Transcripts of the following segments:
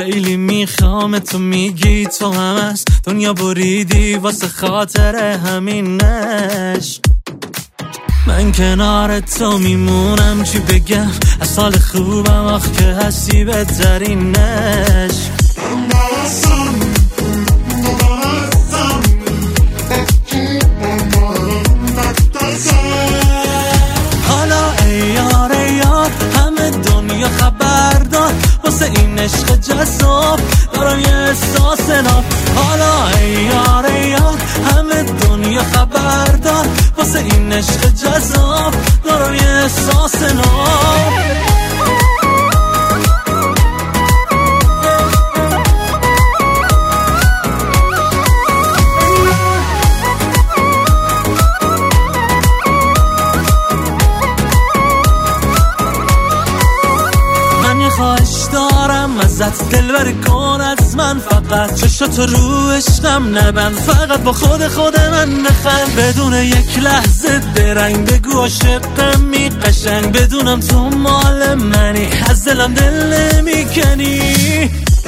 خیلی میخوام تو میگی تو هم از دنیا بریدی واسه خاطر همینش. من کنار تو میمونم چی بگم از حال خوبم آخ که هستی بهترینش. حالا ای یار ای یار همه دنیا خبر دار واسه این عشق جذاب دارم یه احساس ناب. حالا ای یار ای یار همه دنیا خبر دار واسه این عشق جذاب دارم یه احساس ناب. خواهش دارم ازت دلبری کن از من فقط چشاتو رو عشقم نبند فقط با خود من بخند بدون یک لحظه درنگ بگو عاشقمی قشنگ بدونم تو مال منی از دلم دل نمیکنی.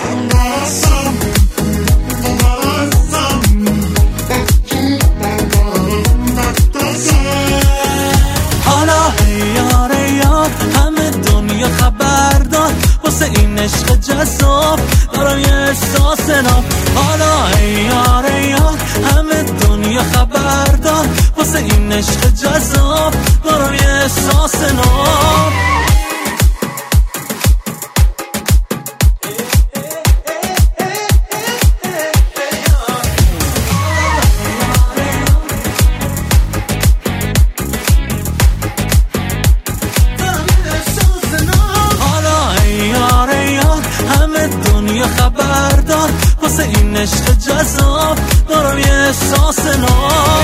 حالا ای یار ای یار همه دنیا خبر دار واسه این عشق جذاب دارم یه احساس ناب. حالا ای یار ای یار همه دنیا خبر دار واسه این عشق جذاب دارم یه احساس ناب. دنیا خبر دار واسه این عشق جذاب دارم یه احساس ناب.